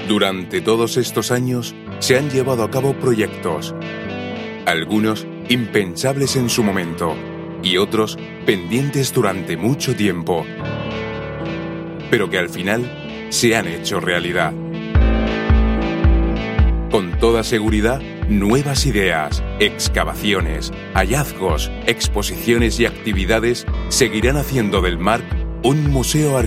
Durante todos estos años se han llevado a cabo proyectos, algunos impensables en su momento y otros pendientes durante mucho tiempo, pero que al final se han hecho realidad. Con toda seguridad, nuevas ideas, excavaciones, hallazgos, exposiciones y actividades seguirán haciendo del mar un museo arqueológico